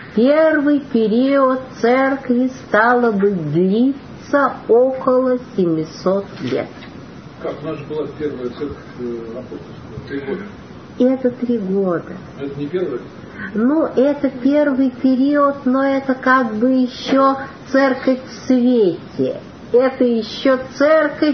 Первый период церкви стало быть длиться около 700 лет. Как? У нас же была первая церковь апостольская, 3 года. Это 3 года. Это не первая? Ну, это первый период, но это как бы еще церковь в свете. Это еще церковь,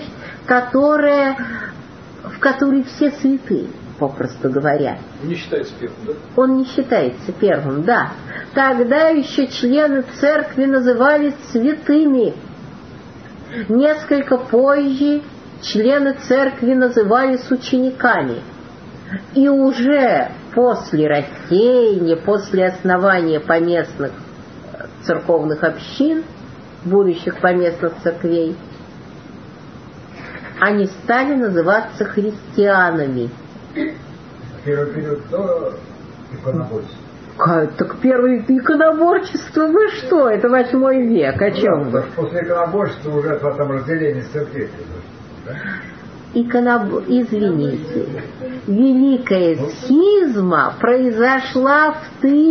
в которой все святые, попросту говоря. Не считается первым, да? Он не считается первым, да. Тогда еще члены церкви назывались святыми. Несколько позже члены церкви назывались учениками. И уже после рассеяния, после основания поместных церковных общин, будущих поместных церквей, они стали называться христианами. Первый период до иконоборчества. Так первое иконоборчество, вы что? Это 8 век, о чем вы? После иконоборчества уже потом разделение церквей произошло, да? Извините, Великая Схизма произошла в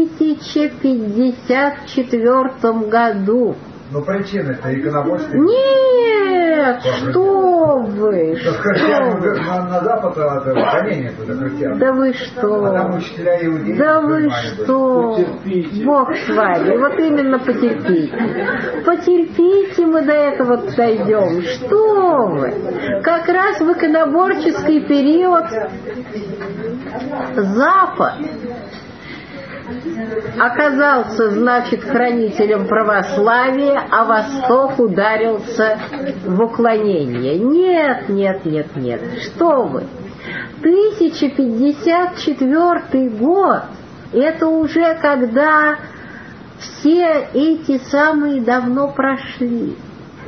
1054 году. Но причина-то иконоборчество. Нет, что вы, что вы. На запад поклонение туда христиан. Да вы что? А там учителя иудеи. Да вы что? Потерпите. Бог с вами. Вот именно потерпите. Потерпите, мы до этого дойдем. Что вы? Как раз в иконоборческий период Запад оказался, значит, хранителем православия, а Восток ударился в уклонение. Нет. Что вы? 1054 год. Это уже когда все эти самые давно прошли.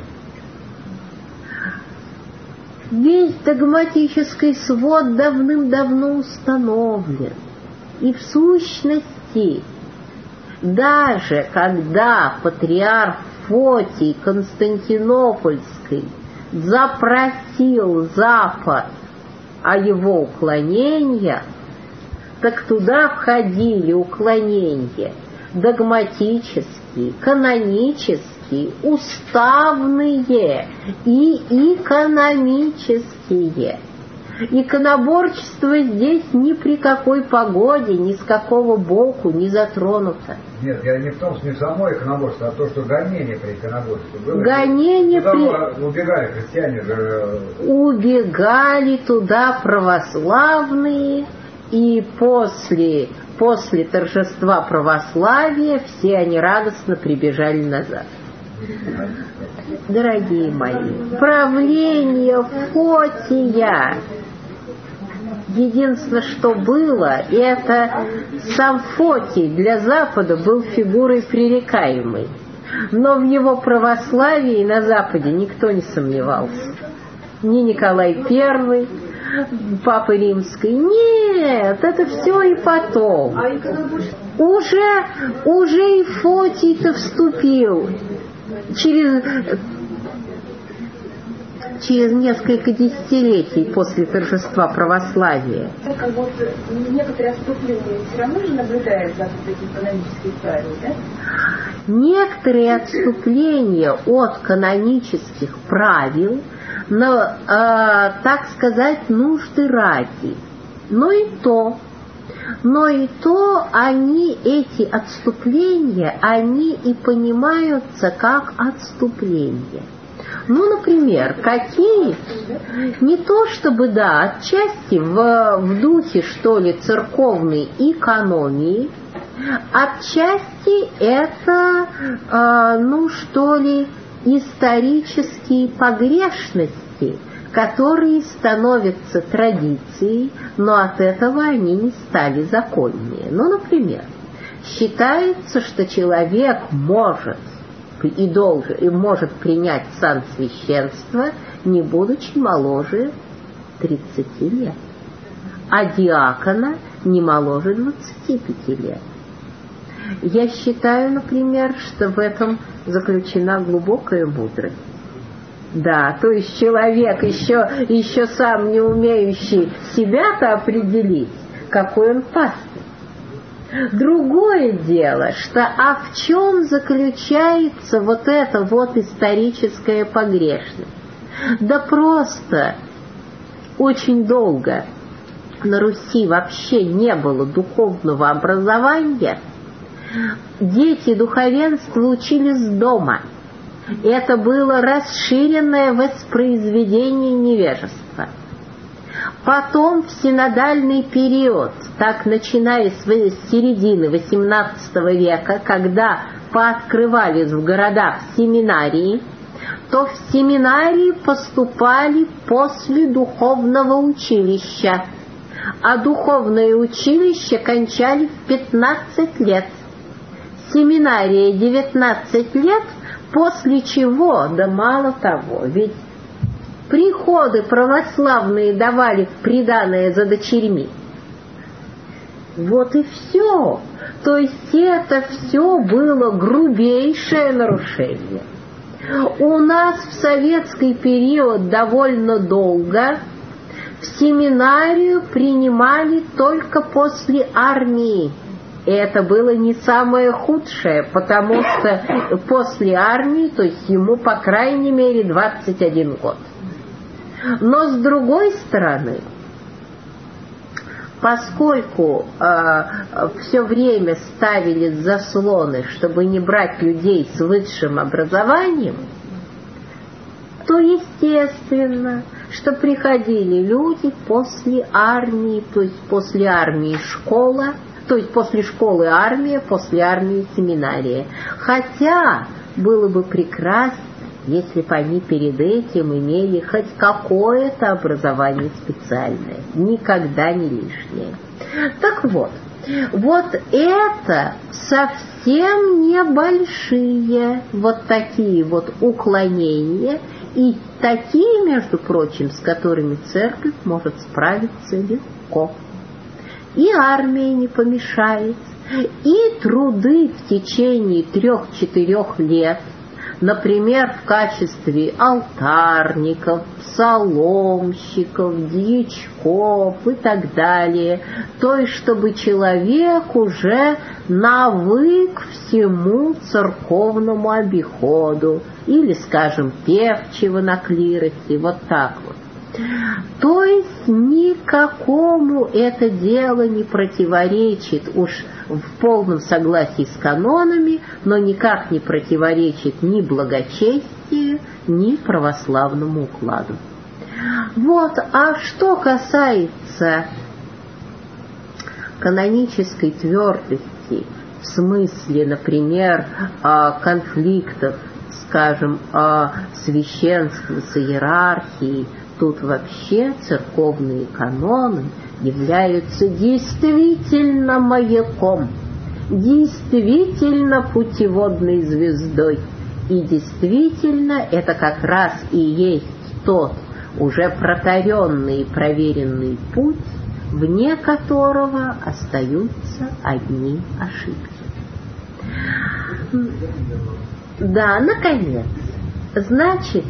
Весь догматический свод давным-давно установлен. И в сущности, даже когда патриарх Фотий Константинопольский запросил Запад о его уклонениях, так туда входили уклонения догматические, канонические, уставные и экономические. Иконоборчество здесь ни при какой погоде, ни с какого боку не затронуто. Нет, я не в том смысле само иконоборчество, а то, что гонение при иконоборчестве было. Гонение убегали христиане же. Убегали туда православные, и после торжества православия все они радостно прибежали назад. Дорогие мои, правление Фотия, единственное, что было, это сам Фотий для Запада был фигурой пререкаемой. Но в его православии на Западе никто не сомневался. Ни Николай I, Папа Римский. Нет, это все и потом. Уже и Фотий-то вступил через несколько десятилетий после торжества православия. Как будто некоторые отступления все равно же наблюдаются от этих канонических правил, да? Некоторые отступления от канонических правил, но, так сказать, нужды ради. Но и то эти отступления, они и понимаются как отступления. Ну, например, какие? Не то чтобы, да, отчасти в духе, что ли, церковной экономии, отчасти это, исторические погрешности, которые становятся традицией, но от этого они не стали законнее. Ну, например, считается, что человек может принять сан священства, не будучи моложе 30 лет, а диакона не моложе 25 лет. Я считаю, например, что в этом заключена глубокая мудрость. Да, то есть человек, еще сам не умеющий себя-то определить, какой он пастырь. Другое дело, что в чем заключается вот эта вот историческая погрешность? Да просто очень долго на Руси вообще не было духовного образования. Дети духовенства учились дома. Это было расширенное воспроизведение невежества. Потом в синодальный период, так начиная с середины XVIII века, когда пооткрывались в городах семинарии, то в семинарии поступали после духовного училища, а духовное училище кончали в 15 лет. Семинария 19 лет, после чего, да мало того, ведь приходы православные давали в приданое за дочерьми. Вот и все. То есть это все было грубейшее нарушение. У нас в советский период довольно долго в семинарию принимали только после армии. И это было не самое худшее, потому что после армии, то есть ему по крайней мере 21 год. Но с другой стороны, поскольку все время ставили заслоны, чтобы не брать людей с высшим образованием, то естественно, что приходили люди после армии, то есть после армии школа, то есть после школы армия, после армии семинария. Хотя было бы прекрасно, если бы они перед этим имели хоть какое-то образование специальное, никогда не лишнее. Так вот, вот это совсем небольшие вот такие вот уклонения, и такие, между прочим, с которыми церковь может справиться легко. И армия не помешает, и труды в течение 3-4 лет, например, в качестве алтарников, псаломщиков, дьячков и так далее, то есть чтобы человек уже навык всему церковному обиходу, или, скажем, певчего на клиросе, вот так вот. То есть никакому это дело не противоречит, уж в полном согласии с канонами, но никак не противоречит ни благочестию, ни православному укладу. Вот, а что касается канонической твердости, в смысле, например, конфликтов, скажем, священства с иерархией, тут вообще церковные каноны являются действительно маяком, действительно путеводной звездой. И действительно это как раз и есть тот уже протаренный и проверенный путь, вне которого остаются одни ошибки. Да, наконец. Значит,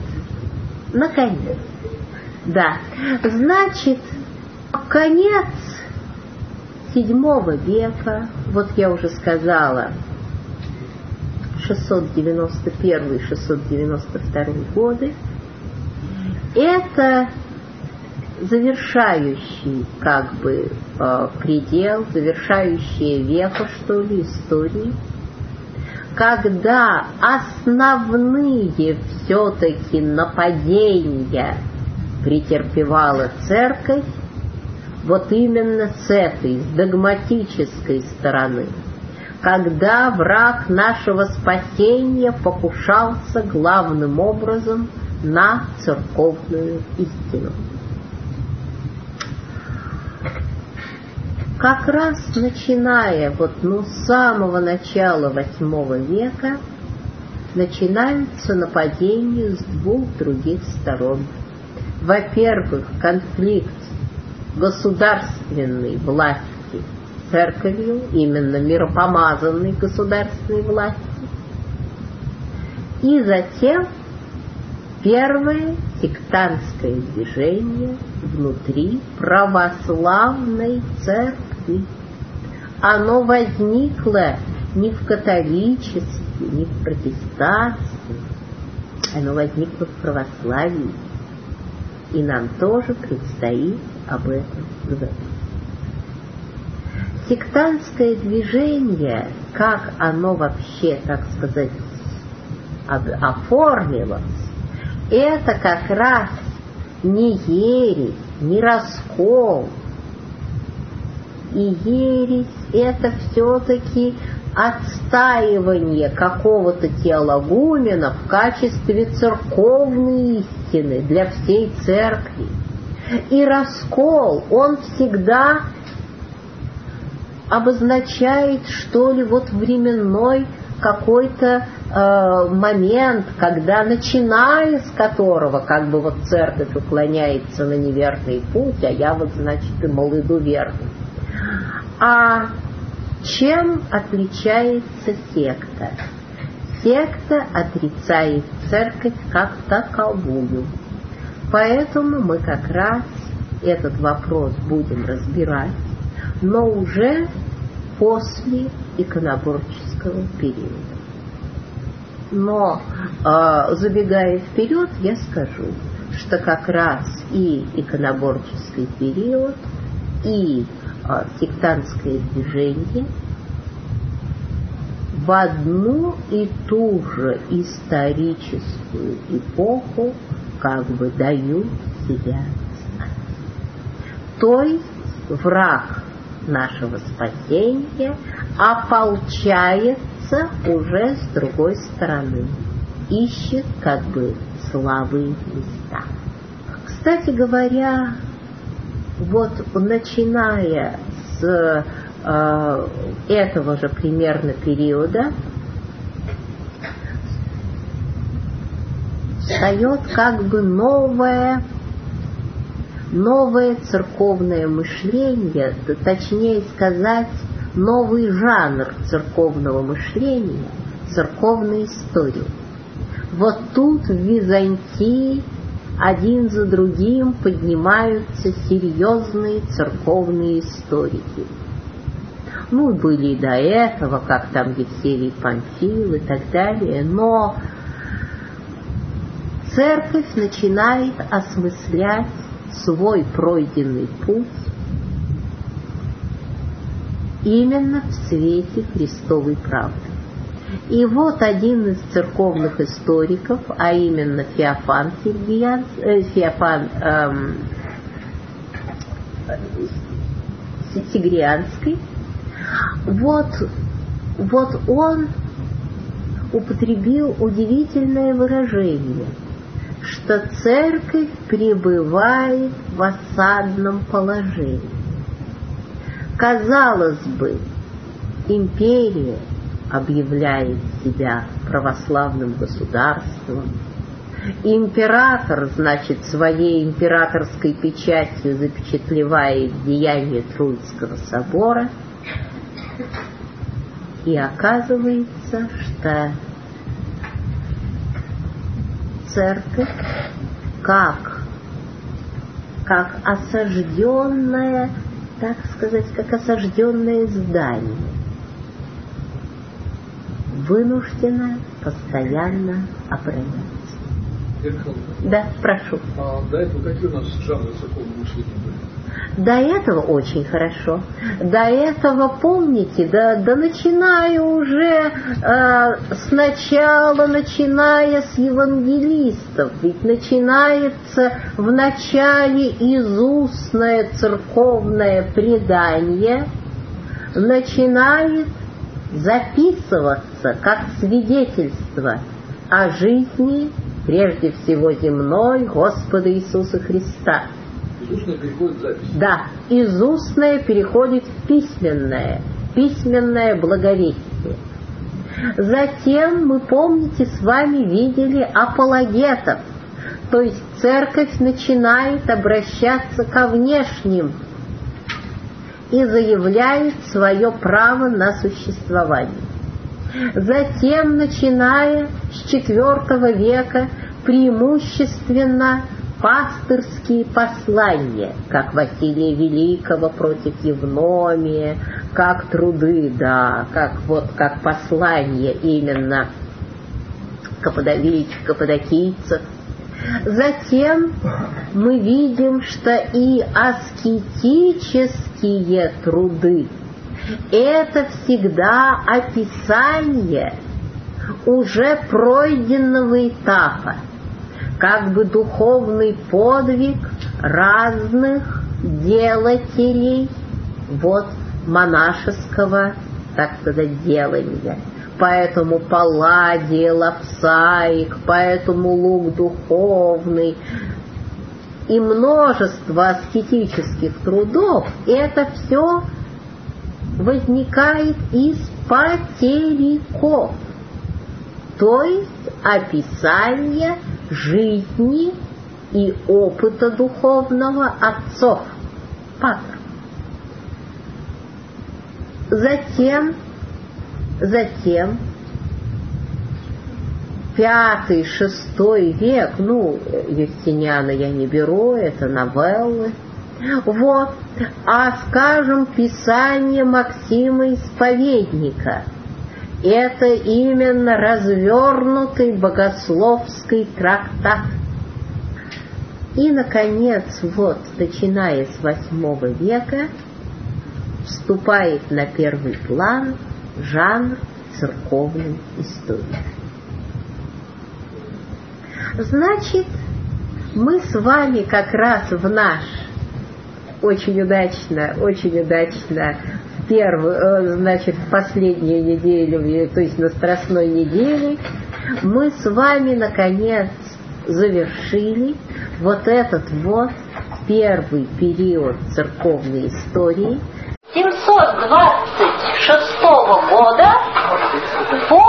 конец VII века, вот я уже сказала, 691-692 годы, это завершающий предел, завершающее века, что ли, истории, когда основные все-таки нападения претерпевала церковь, вот именно с этой, с догматической стороны, когда враг нашего спасения покушался главным образом на церковную истину. Как раз начиная с самого начала VIII века начинаются нападения с двух других сторон. Во-первых, конфликт государственной власти с церковью, именно миропомазанной государственной власти, и затем первое сектантское движение внутри православной церкви. оно возникло не в католичестве, не в протестанстве, оно возникло в православии. И нам тоже предстоит об этом говорить. Сектантское движение, как оно вообще, так сказать, оформилось, это как раз не ересь, не раскол. И ересь — это все-таки отстаивание какого-то теологумена в качестве церковной истины для всей церкви. И раскол, он всегда обозначает, что ли, вот временной какой-то момент, когда, начиная с которого как бы вот церковь уклоняется на неверный путь, а я вот, значит, и мол, иду верным. А чем отличается секта? Секта отрицает церковь как таковую. Поэтому мы как раз этот вопрос будем разбирать, но уже после иконоборческого периода. Но, забегая вперед, я скажу, что как раз и иконоборческий период, и сектантское движение в одну и ту же историческую эпоху как бы дают себя знать. То есть враг нашего спасения ополчается уже с другой стороны, ищет как бы слабые места. Кстати говоря, вот начиная с этого же примерно периода встает как бы новое церковное мышление, точнее сказать, новый жанр церковного мышления, церковной истории. Вот тут в Византии один за другим поднимаются серьезные церковные историки. Ну, были и до этого, как там Евсевий Памфил и так далее, но церковь начинает осмыслять свой пройденный путь именно в свете Христовой правды. И вот один из церковных историков, а именно Феофан Сигрианский, вот он употребил удивительное выражение, что церковь пребывает в осадном положении. Казалось бы, империя объявляет себя православным государством. Император, значит, своей императорской печатью запечатлевает деяния Троицкого собора. И оказывается, что церковь как осажденное, так сказать, как осажденное здание, вынуждена постоянно обороняться. Да, прошу. А до этого какие у нас жанры церковного мышления были? До этого очень хорошо. До этого, помните, да начиная уже сначала, начиная с евангелистов, ведь начинается в начале изустное церковное предание, начинает записываться как свидетельство о жизни, прежде всего земной, Господа Иисуса Христа. Из устное переходит в запись. Да, из устное переходит в письменное благовестие. Затем мы, помните, с вами видели апологетов, то есть церковь начинает обращаться ко внешним и заявляет свое право на существование. Затем, начиная с IV века, преимущественно пастырские послания, как Василия Великого против Евномия, как труды, да, как послания именно великих каппадокийцев. Затем мы видим, что и аскетические труды – это всегда описание уже пройденного этапа, как бы духовный подвиг разных делателей монашеского, так сказать, делания. Поэтому Палладий, Лапсаик, поэтому Лук духовный и множество аскетических трудов, это все возникает из патериков, то есть описание жизни и опыта духовного отцов, патер. Затем 5-6 век, Юстиниана я не беру, это новеллы. Скажем, писание Максима Исповедника. Это именно развернутый богословский трактат. И, наконец, начиная с 8 века, вступает на первый план жанр церковной истории. Значит, мы с вами как раз в наш очень удачно в последнюю неделю, то есть на Страстной неделе, мы с вами наконец завершили этот первый период церковной истории 726 года по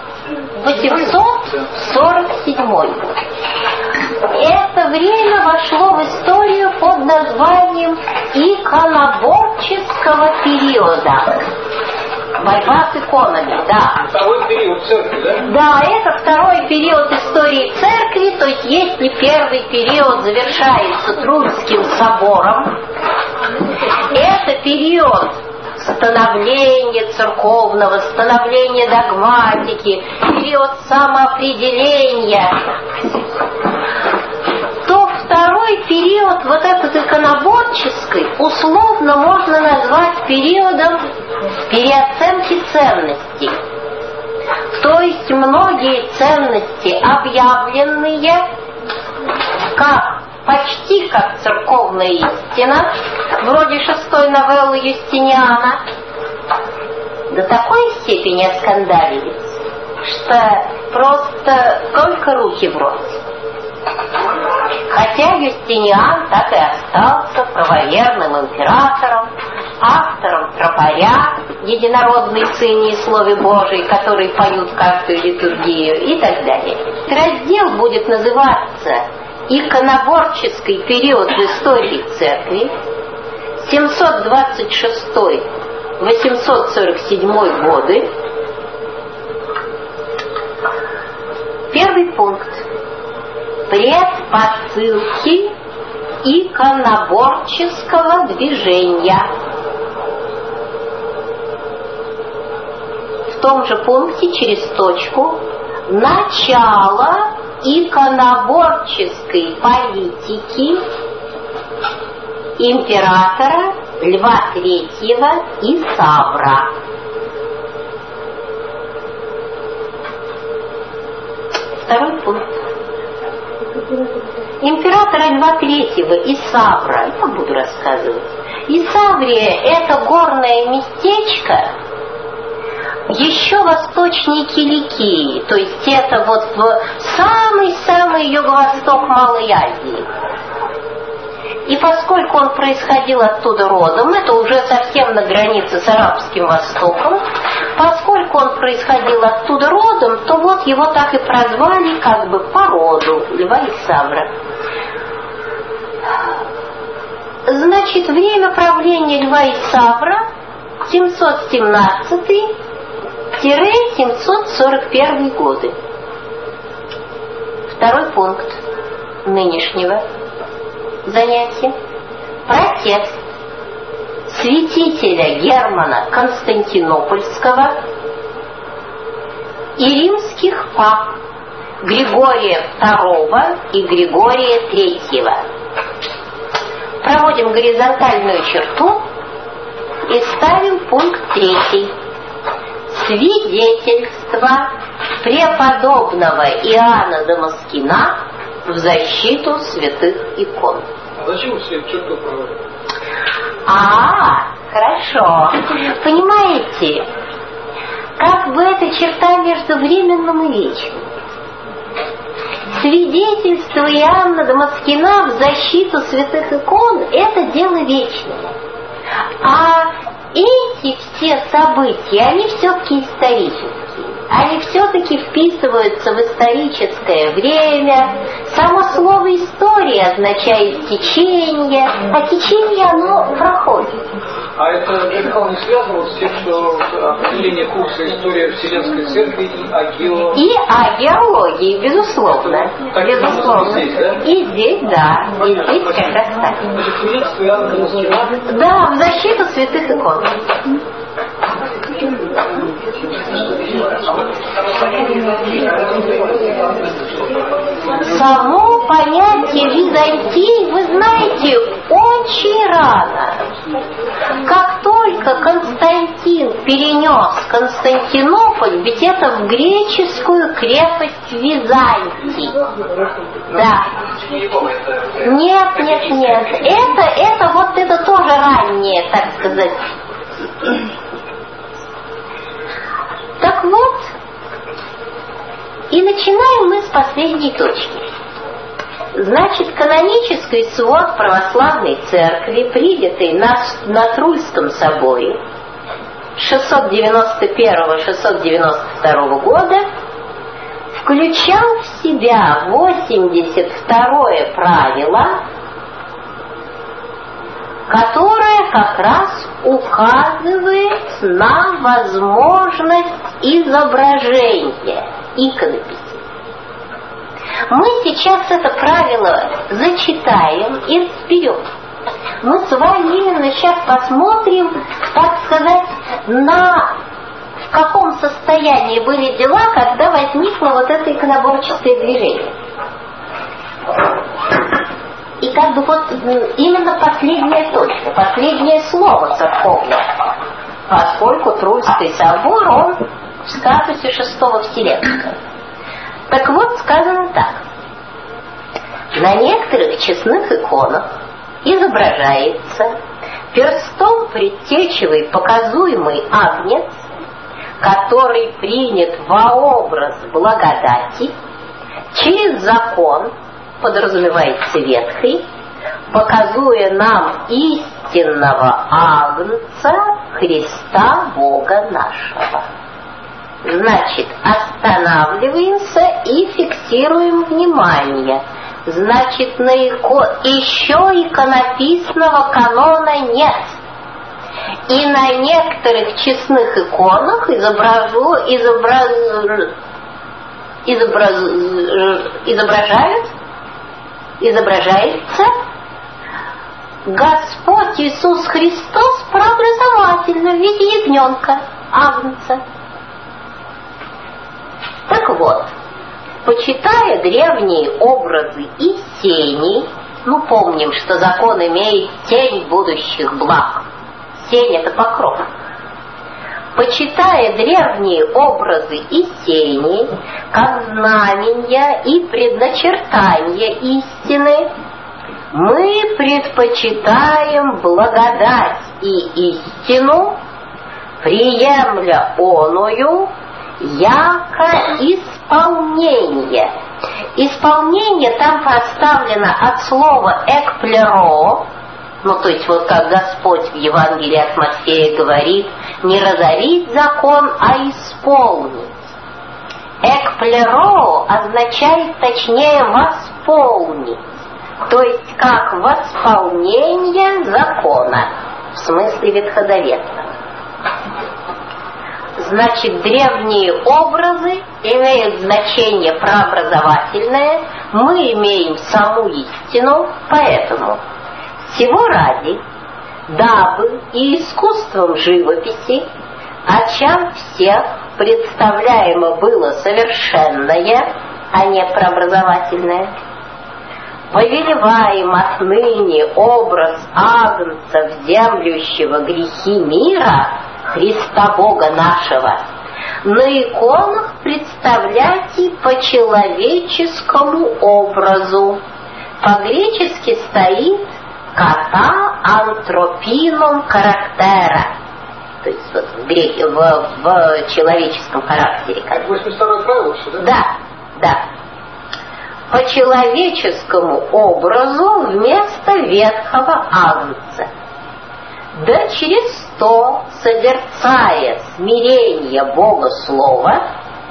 847. Это время вошло в историю под названием иконоборческого периода. Борьба с иконами, да. Второй период церкви, да? Да, это второй период истории церкви, то есть если первый период завершается Трудским собором, это период становления церковного, становления догматики, период самоопределения, то второй период, этот иконоборческий, условно можно назвать периодом переоценки ценностей. То есть многие ценности, объявленные почти как церковная истина, вроде 6 новеллы Юстиниана, до такой степени оскандалились, что просто только руки в рот. Хотя Юстиниан так и остался правоверным императором, автором тропаря, единородной Сыне и Слове Божией, которые поют каждую литургию и так далее. Раздел будет называться «Иконоборческий период в истории церкви», 726-847 годы. Первый пункт. Предпосылки иконоборческого движения. В том же пункте через точку начало иконоборческой политики императора Льва III и Савра. Второй пункт. Императора Льва III и Савра, я буду рассказывать. Исаврия — это горное местечко еще восточнее Киликии, то есть это в самый-самый юго-восток Малой Азии. И поскольку он происходил оттуда родом, это уже совсем на границе с Арабским Востоком, поскольку он происходил оттуда родом, то его так и прозвали по роду Льва и Савра. Значит, время правления Льва и Савра 717-741 годы. Второй пункт нынешнего занятие про текст святителя Германа Константинопольского и римских пап Григория II и Григория III. Проводим горизонтальную черту и ставим пункт 3. Свидетельство преподобного Иоанна Дамаскина в защиту святых икон. А зачем все черту проводят? Хорошо. Понимаете, как бы эта черта между временным и вечным. Свидетельство Иоанна Дамаскина в защиту святых икон – это дело вечное. А эти все события, они все-таки исторические. Они все-таки вписываются в историческое время. Само слово «история» означает «течение», а течение оно проходит. А это, Михаил, не связано с тем, что определение курса «История Вселенской Церкви» и о геологии, безусловно. Безусловно. Здесь, да? И здесь, да. И здесь как раз так. Значит, свидетельство Иоанна Дамаскина? Да, в защиту святых икон. Само понятие Византии, вы знаете, очень рано. Как только Константин перенес Константинополь, ведь это в греческую крепость Византии. Да. Нет. Это тоже раннее, так сказать. Так вот, и начинаем мы с последней точки. Значит, канонический свод православной церкви, принятый на Трульском соборе 691-692 года, включал в себя 82-е правило, которое как раз указывает на возможность изображения иконописи. Мы сейчас это правило зачитаем и разберем. Мы с вами именно сейчас посмотрим, так сказать, в каком состоянии были дела, когда возникло вот это иконоборческое движение. И как бы вот именно последняя точка, последнее слово церковное, поскольку Трульский собор, он в статусе шестого Вселенского. Так вот, сказано так. На некоторых честных иконах изображается перстом предтечевый показуемый агнец, который принят во образ благодати через закон, подразумевается ветхий, показуя нам истинного агнца Христа Бога нашего. Значит, останавливаемся и фиксируем внимание. Значит, еще иконописного канона нет. И на некоторых честных иконах изображается Господь Иисус Христос прообразовательно в виде ягненка, агнца. Так вот, почитая древние образы и тени, помним, что закон имеет тень будущих благ. Тень — это покров. Почитая древние образы и тени, как знамения и предначертания истины, мы предпочитаем благодать и истину, приемля оную, яко исполнение. Исполнение там проставлено от слова «экплеро», то есть вот как Господь в Евангелии от Матфея говорит, не разорить закон, а исполнить. «Экплеро» означает точнее «восполнить», то есть как восполнение закона, в смысле ветхозаветного. Значит, древние образы имеют значение прообразовательное, мы имеем саму истину, поэтому всего ради, дабы и искусством живописи очам всех представляемо было совершенное, а не прообразовательное, повелеваем отныне образ Агнца, вземлющего грехи мира, Христа Бога нашего, на иконах представляйте по человеческому образу. По-гречески стоит «ката антропином характера», то есть вот в человеческом характере. Как 82-е правило, что да? Да, да. По человеческому образу вместо ветхого агнца. Да через то, созерцая смирение Бога Слова,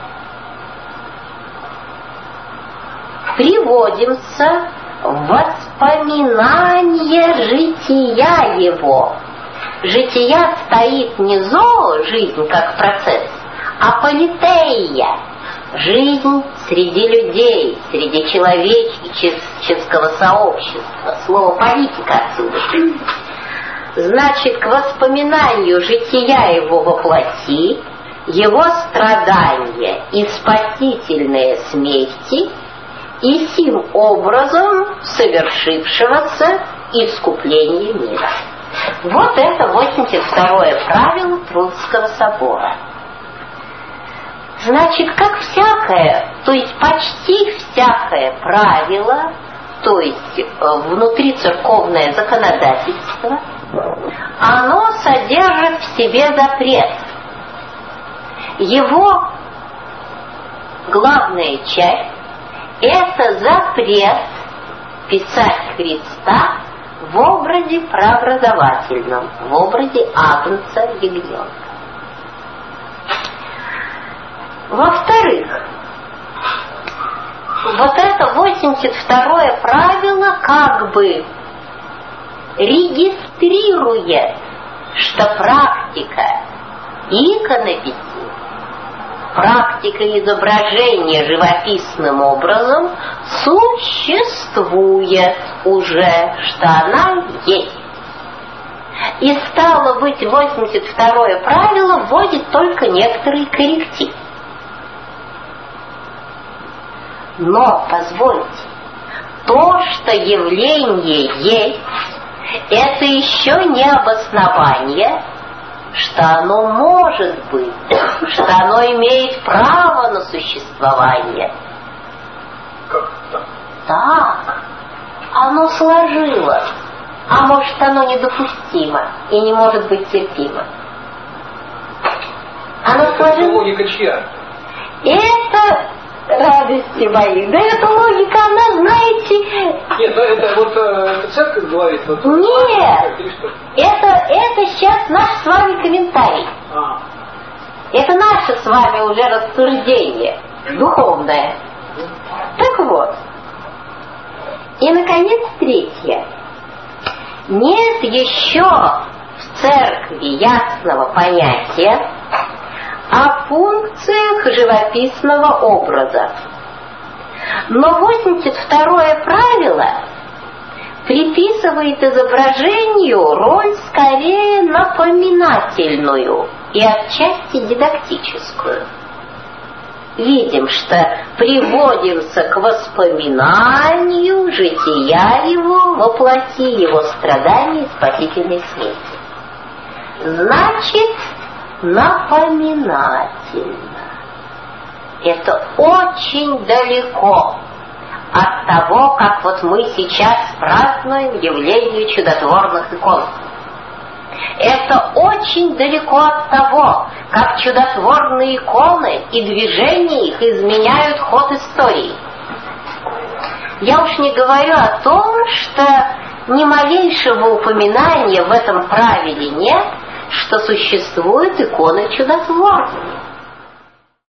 приводимся в воспоминание жития Его. Жития стоит не зоо-жизнь как процесс, а политея. Жизнь среди людей, среди человеческого сообщества. Слово политика отсюда. Значит, к воспоминанию жития Его во плоти, Его страдания и спасительные смерти, и сим образом совершившегося искупления мира. Вот это 82-е правило Трудского собора. Значит, как всякое, то есть почти всякое правило, то есть внутрицерковное законодательство, оно содержит в себе запрет. Его главная часть – это запрет писать Христа в образе прообразовательном, в образе Агнца ягненка. Во-вторых, вот это 82-е правило как бы регистрирует, что практика иконописи, практика изображения живописным образом существует уже, что она есть. И стало быть, 82-е правило вводит только некоторые коррективы. Но, позвольте, то, что явление есть, это еще не обоснование, что оно может быть, что оно имеет право на существование. Как так? Так, оно сложилось, а может оно недопустимо и не может быть терпимо. Оно сложилось. Это логика чья? Это радости мои. Да эта логика, она, знаете... Нет, это вот это церковь говорит? Вот, нет, это сейчас наш с вами комментарий. Это наше с вами уже рассуждение духовное. Так вот. И, наконец, третье. Нет еще в церкви ясного понятия о функциях живописного образа. Но 82-е правило приписывает изображению роль скорее напоминательную и отчасти дидактическую. Видим, что приводимся к воспоминанию жития Его во плоти, Его страданий и спасительной смерти. Значит, напоминательно. Это очень далеко от того, как вот мы сейчас празднуем явление чудотворных икон. Это очень далеко от того, как чудотворные иконы и движения их изменяют ход истории. Я уж не говорю о том, что ни малейшего упоминания в этом правиле нет, что существуют иконы чудотворные.